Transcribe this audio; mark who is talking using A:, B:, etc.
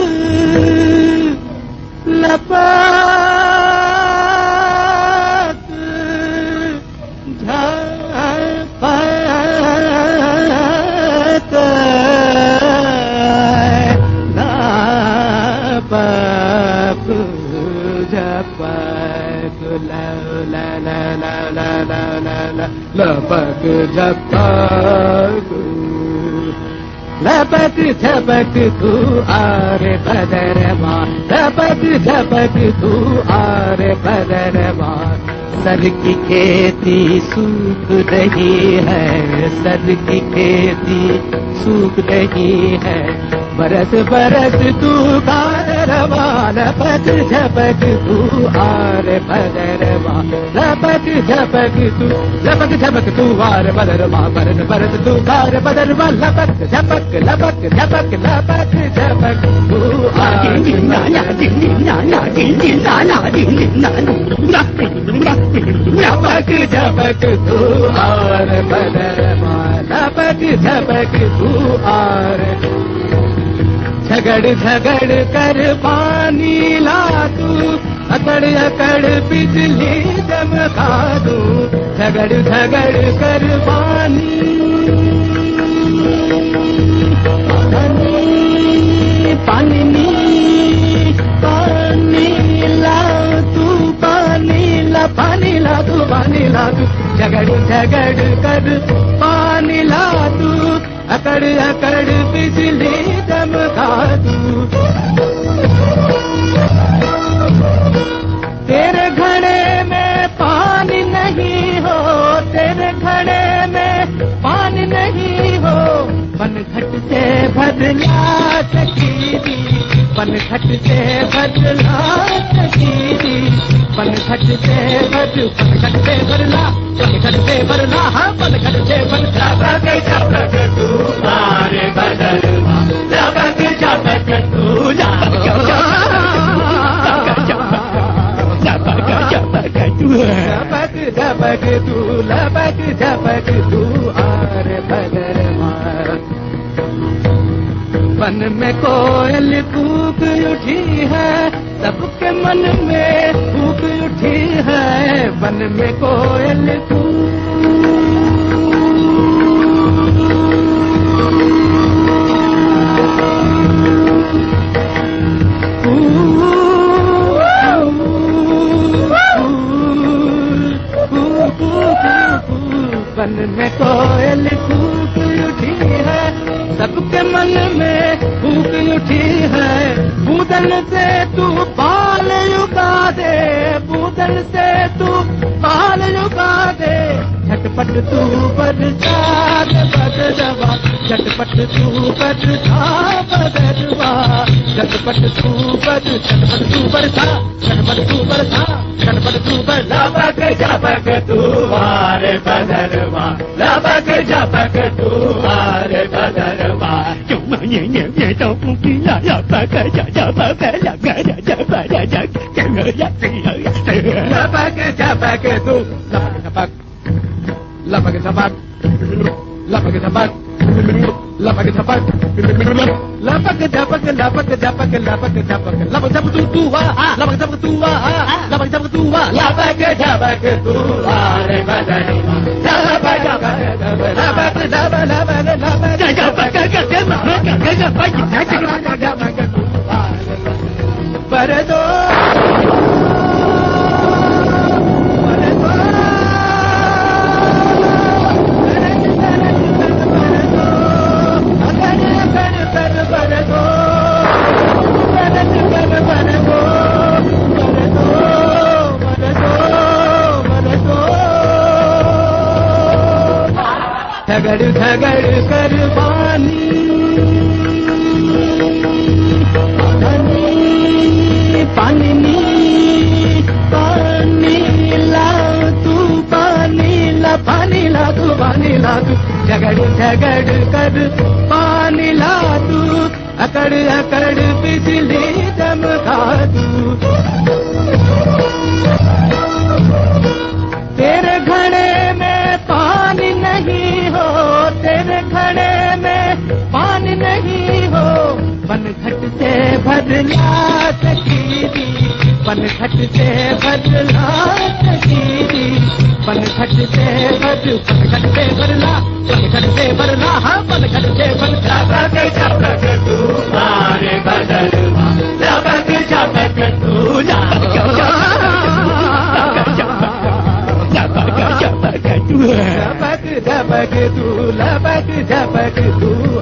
A: लपक झपक लपक झपक ला ला ला ला ला ला ला लपक झपक लपक झपक तू आरे बदरमा लपक झपक तू आरे बदरमा सर की खेती सूख रही है सर की खेती सूख रही है बरस बरस तू कारवा लपक झपक तू आरे बदरमा लपक झपक तू आरे बदरमा बरस बरस तू कार बदरमा लपक झपक लपक झपक लपक झपक तू आरे लपक झपक तू आरे बदरमा लपक झपक तू आरे झगड़ झगड़ कर पानी ला तू अकड़ अकड़ बिजली चमका दू झगड़ झगड़ कर पानी पानी पानी ला तू पानी ला तू पानी ला तू झगड़ झगड़ कर पानी ला तू अकड़ अकड़ बिजली चमका दू तेरे घड़े में पानी नहीं हो तेरे घड़े में पानी नहीं हो पनघट से बदला सकीरी पनघट से बदला सकीरी पनघट से बदला हाँ पनघट से बदला झपक तू आरे बदलवा झपक झपक तू लपक झपक तू आरे बदलवा वन में कोयल कूक उठी है सबके मन में कूक उठी है वन में कोयल वन में कोयल कूक उठी है सबके मन में कूक उठी है बूदन से तू बाल उगा दे बूदन से तू बाल उगा दे झटपट तू बरसात बदलवा झटपट तू बरसा बदलवा झटपट तू बरसा लपक झपक तू आरे बदलवा लपक झपक तू आरे बदलवा तो पुकिला लपक झपक लपक झपक तू लपक झपक लपक झपक लपक झपक लपक झपक लपक झपक लपक झपक लपक झपक तू लपक झपक तू लपक झपक तू लपक झपक तू आरे बदलवा लपक झपक पर दो झगड़ झगड़ कर पानी पानी पानी ला तू पानी ला तू पानी ला तू झगड़ झगड़ कर पानी ला तू अकड़ अकड़ बिजली चमका दू तेरे घड़े में पानी नहीं हो तेरे घड़े में पानी नहीं हो पनघट से भरला सकीरी पनघट से भरला सकीरी पनघट से भरला हाँ पनघट से भरला झपक तू मारे बदलवा झपक तू झपक तू